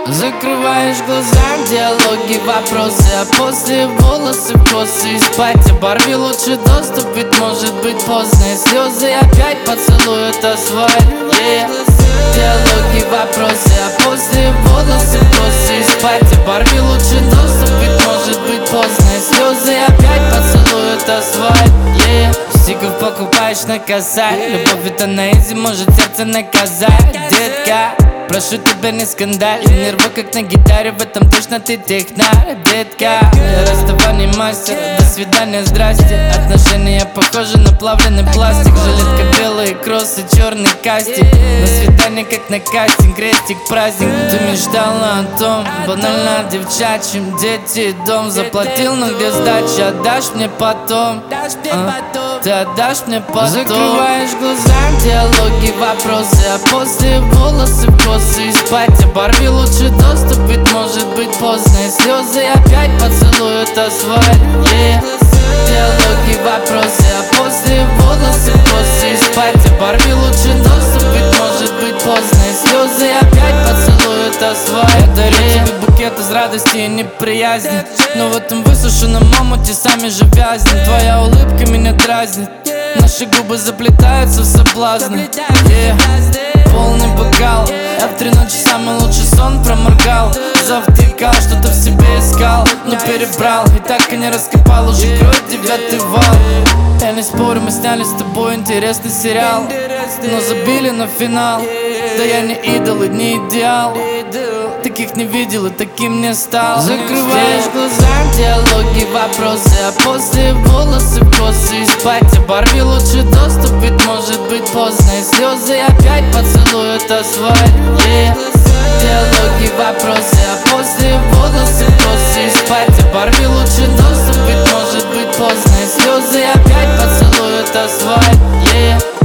Закрываешь глаза, диалоги, вопросы, а после волосы в косы и спать. Оборви лучше доступ, ведь может быть поздно. И слезы опять поцелуют асфальт, Диалоги, вопросы, а после волосы в косы и спать. Оборви лучше доступ, ведь может быть поздно. И слезы опять поцелуют асфальт, Стиков покупаешь на косарь. Любовь это на изи, может сердце наказать, детка. Прошу тебя, не скандаль. Нервы как на гитаре, в этом точно ты технарь, детка. Расставание мастер, до свидания, здрасте. Отношения похожи на плавленый пластик. Жилетка белые кроссы, черный кастик. На свидание как на кастинг, крестик, праздник. Ты мечтала о том, банально девчачьим. Дети, дом, заплатил, но где сдача? Отдашь мне потом, ты отдашь мне потом. Закрываешь глаза, диалоги, вопросы, а после волосы в косы и спать. Оборви лучше доступ, ведь может быть поздно. И слезы опять поцелуют асфальт, Диалоги, вопросы, а после волосы в косы и спать. Оборви лучше доступ, ведь может быть поздно. И слезы опять поцелуют асфальт. Я дарю тебе букет из радости и неприязни, но в этом высушенном омуте сами же вязнем. Твоя улыбка меня дразнит, наши губы заплетаются в соблазны, Полный бокал, я в 3 ночи самый лучший сон проморгал. Завтыкал, что-то в себе искал, но перебрал и так и не раскопал. Уже кроет 9-й вал. Я не спорю, мы сняли с тобой интересный сериал, но забили на финал. Да я не идол и не идеал, таких не видел и таким не стал. Закрываешь глаза, диалоги, вопросы, а после волосы в косы и спать. Оборви лучше доступ, ведь может быть поздно. И слезы опять поцелуют асфальт, Диалоги, вопросы, а после волосы в косы и спать. Оборви лучше доступ, ведь может быть поздно. И слезы опять поцелуют асфальт,